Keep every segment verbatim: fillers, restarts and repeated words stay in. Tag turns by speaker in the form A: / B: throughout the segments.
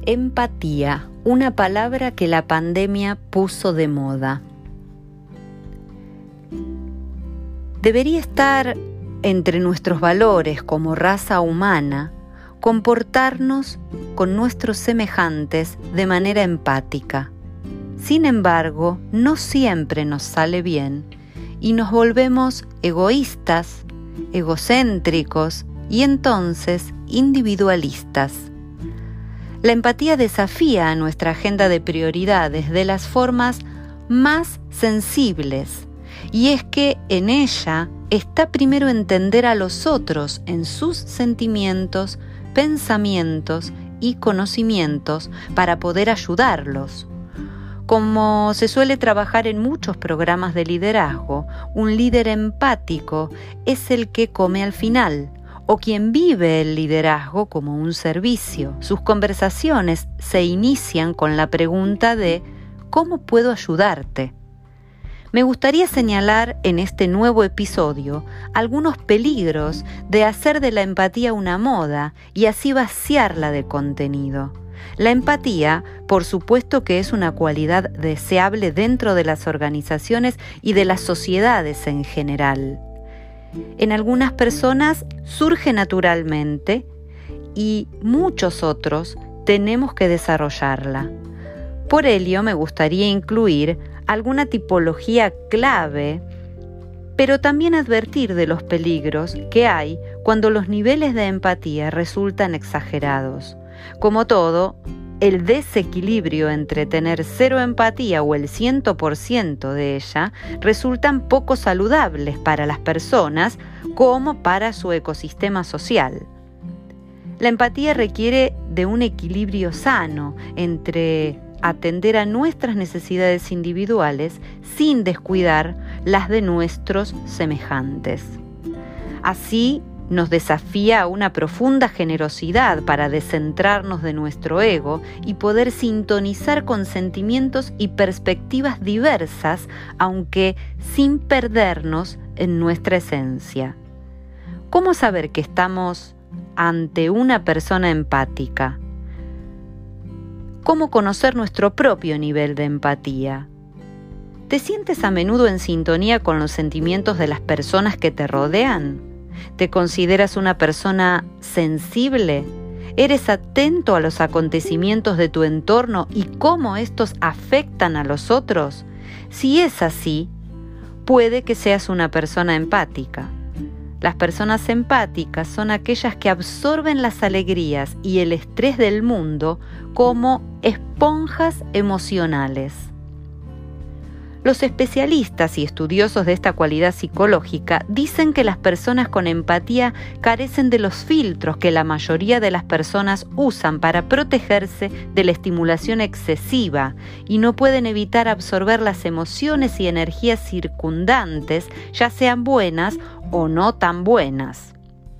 A: Empatía, una palabra que la pandemia puso de moda. Debería estar entre nuestros valores como raza humana comportarnos con nuestros semejantes de manera empática. Sin embargo, no siempre nos sale bien y nos volvemos egoístas, egocéntricos y entonces individualistas. La empatía desafía a nuestra agenda de prioridades de las formas más sensibles, y es que en ella está primero entender a los otros en sus sentimientos, pensamientos y conocimientos para poder ayudarlos. Como se suele trabajar en muchos programas de liderazgo, un líder empático es el que come al final, o quien vive el liderazgo como un servicio. Sus conversaciones se inician con la pregunta de ¿cómo puedo ayudarte? Me gustaría señalar en este nuevo episodio algunos peligros de hacer de la empatía una moda y así vaciarla de contenido. La empatía, por supuesto que es una cualidad deseable dentro de las organizaciones y de las sociedades en general. En algunas personas surge naturalmente y muchos otros tenemos que desarrollarla. Por ello me gustaría incluir alguna tipología clave, pero también advertir de los peligros que hay cuando los niveles de empatía resultan exagerados. Como todo, el desequilibrio entre tener cero empatía o el cien por ciento de ella resultan poco saludables para las personas como para su ecosistema social. La empatía requiere de un equilibrio sano entre atender a nuestras necesidades individuales sin descuidar las de nuestros semejantes. Así, nos desafía a una profunda generosidad para descentrarnos de nuestro ego y poder sintonizar con sentimientos y perspectivas diversas, aunque sin perdernos en nuestra esencia. ¿Cómo saber que estamos ante una persona empática? ¿Cómo conocer nuestro propio nivel de empatía? ¿Te sientes a menudo en sintonía con los sentimientos de las personas que te rodean? ¿Te consideras una persona sensible? ¿Eres atento a los acontecimientos de tu entorno y cómo estos afectan a los otros? Si es así, puede que seas una persona empática. Las personas empáticas son aquellas que absorben las alegrías y el estrés del mundo como esponjas emocionales. Los especialistas y estudiosos de esta cualidad psicológica dicen que las personas con empatía carecen de los filtros que la mayoría de las personas usan para protegerse de la estimulación excesiva y no pueden evitar absorber las emociones y energías circundantes, ya sean buenas o no tan buenas.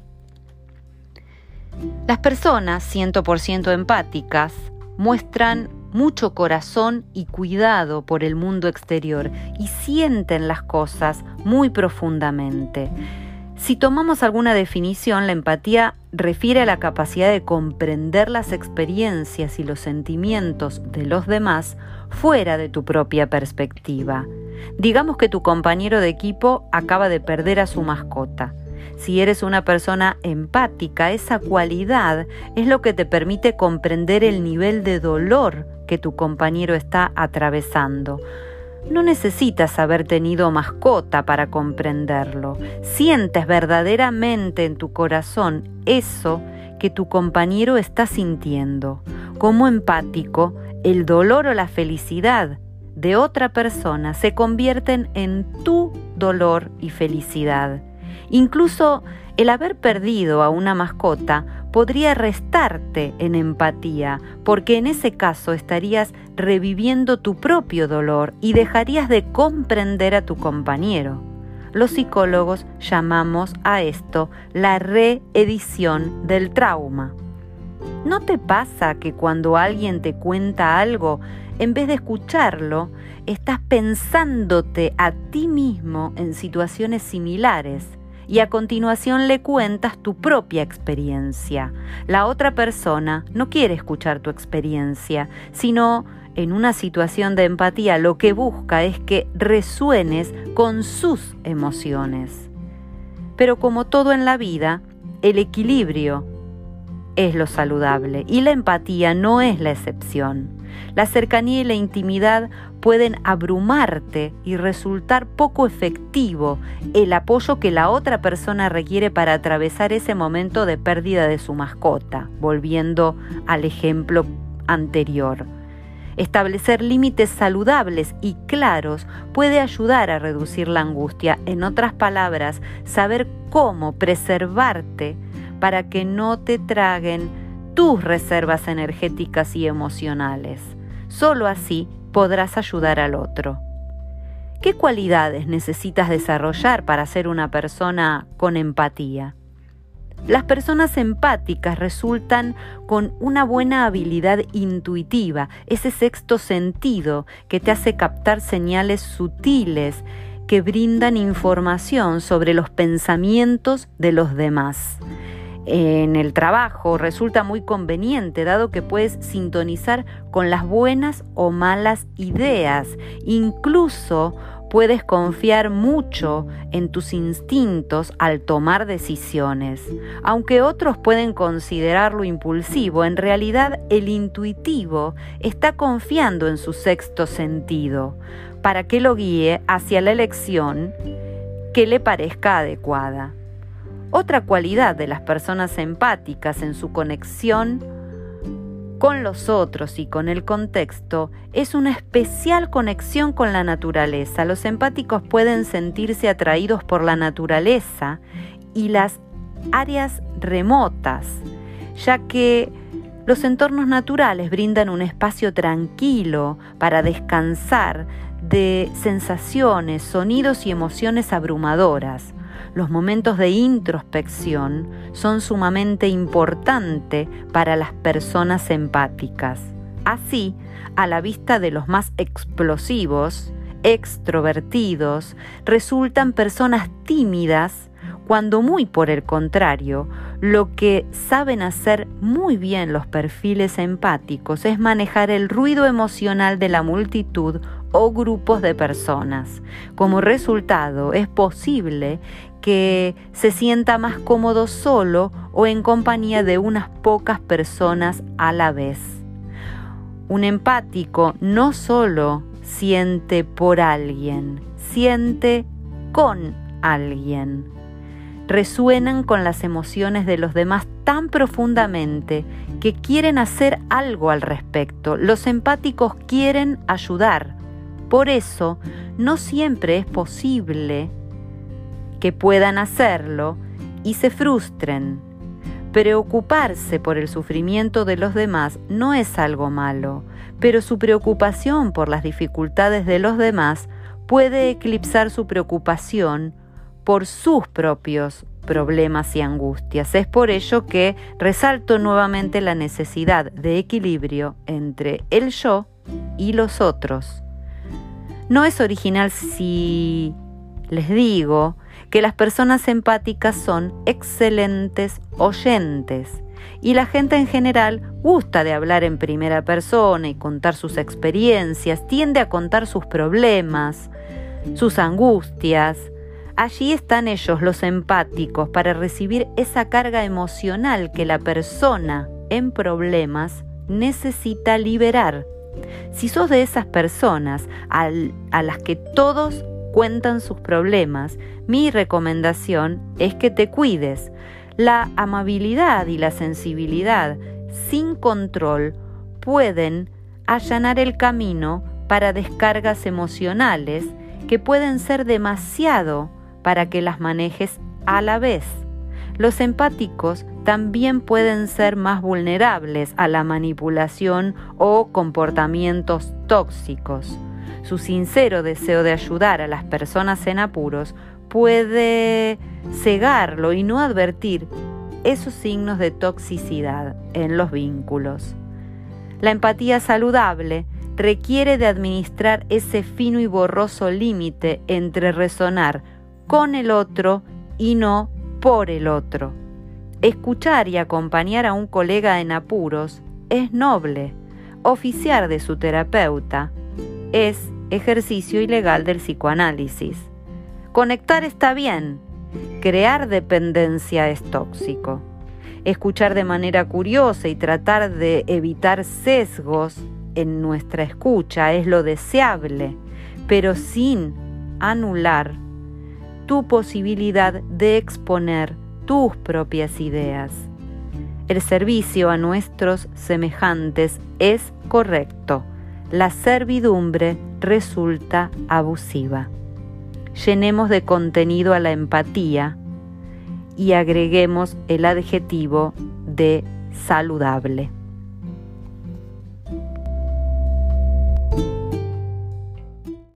A: Las personas cien por ciento empáticas muestran mucho corazón y cuidado por el mundo exterior y sienten las cosas muy profundamente. Si tomamos alguna definición, la empatía refiere a la capacidad de comprender las experiencias y los sentimientos de los demás fuera de tu propia perspectiva. Digamos que tu compañero de equipo acaba de perder a su mascota. Si eres una persona empática, esa cualidad es lo que te permite comprender el nivel de dolor que tu compañero está atravesando. No necesitas haber tenido mascota para comprenderlo. Sientes verdaderamente en tu corazón eso que tu compañero está sintiendo. Como empático, el dolor o la felicidad de otra persona se convierten en tu dolor y felicidad. Incluso el haber perdido a una mascota podría restarte en empatía, porque en ese caso estarías reviviendo tu propio dolor y dejarías de comprender a tu compañero. Los psicólogos llamamos a esto la reedición del trauma. ¿No te pasa que cuando alguien te cuenta algo, en vez de escucharlo, estás pensándote a ti mismo en situaciones similares? y a continuación le cuentas tu propia experiencia. La otra persona no quiere escuchar tu experiencia, sino en una situación de empatía lo que busca es que resuenes con sus emociones. Pero como todo en la vida, el equilibrio es lo saludable y la empatía no es la excepción. La cercanía y la intimidad pueden abrumarte y resultar poco efectivo el apoyo que la otra persona requiere para atravesar ese momento de pérdida de su mascota, volviendo al ejemplo anterior. Establecer límites saludables y claros puede ayudar a reducir la angustia. En otras palabras, saber cómo preservarte para que no te traguen tus reservas energéticas y emocionales. Solo así podrás ayudar al otro. ¿Qué cualidades necesitas desarrollar para ser una persona con empatía? Las personas empáticas resultan con una buena habilidad intuitiva, ese sexto sentido que te hace captar señales sutiles que brindan información sobre los pensamientos de los demás. En el trabajo resulta muy conveniente, dado que puedes sintonizar con las buenas o malas ideas. Incluso puedes confiar mucho en tus instintos al tomar decisiones. Aunque otros pueden considerarlo impulsivo, en realidad el intuitivo está confiando en su sexto sentido para que lo guíe hacia la elección que le parezca adecuada. Otra cualidad de las personas empáticas en su conexión con los otros y con el contexto es una especial conexión con la naturaleza. Los empáticos pueden sentirse atraídos por la naturaleza y las áreas remotas, ya que los entornos naturales brindan un espacio tranquilo para descansar de sensaciones, sonidos y emociones abrumadoras. Los momentos de introspección son sumamente importantes para las personas empáticas. Así, a la vista de los más explosivos, extrovertidos, resultan personas tímidas, cuando muy por el contrario, lo que saben hacer muy bien los perfiles empáticos es manejar el ruido emocional de la multitud o grupos de personas. Como resultado, es posible que se sienta más cómodo solo o en compañía de unas pocas personas a la vez. Un empático no solo siente por alguien, siente con alguien. Resuenan con las emociones de los demás tan profundamente que quieren hacer algo al respecto. Los empáticos quieren ayudar. Por eso, no siempre es posible que puedan hacerlo y se frustren. Preocuparse por el sufrimiento de los demás no es algo malo, pero su preocupación por las dificultades de los demás puede eclipsar su preocupación por sus propios problemas y angustias. Es por ello que resalto nuevamente la necesidad de equilibrio entre el yo y los otros. No es original si les digo que las personas empáticas son excelentes oyentes y la gente en general gusta de hablar en primera persona y contar sus experiencias, tiende a contar sus problemas, sus angustias. Allí están ellos, los empáticos, para recibir esa carga emocional que la persona en problemas necesita liberar. Si sos de esas personas al, a las que todos cuentan sus problemas, mi recomendación es que te cuides. La amabilidad y la sensibilidad sin control pueden allanar el camino para descargas emocionales que pueden ser demasiado para que las manejes a la vez. Los empáticos también pueden ser más vulnerables a la manipulación o comportamientos tóxicos. Su sincero deseo de ayudar a las personas en apuros puede cegarlo y no advertir esos signos de toxicidad en los vínculos. La empatía saludable requiere de administrar ese fino y borroso límite entre resonar con el otro y no por el otro. Escuchar y acompañar a un colega en apuros es noble. Oficiar de su terapeuta es ejercicio ilegal del psicoanálisis. Conectar está bien. Crear dependencia es tóxico. Escuchar de manera curiosa y tratar de evitar sesgos en nuestra escucha es lo deseable, pero sin anular tu posibilidad de exponer tus propias ideas. El servicio a nuestros semejantes es correcto. La servidumbre resulta abusiva. Llenemos de contenido a la empatía y agreguemos el adjetivo de saludable.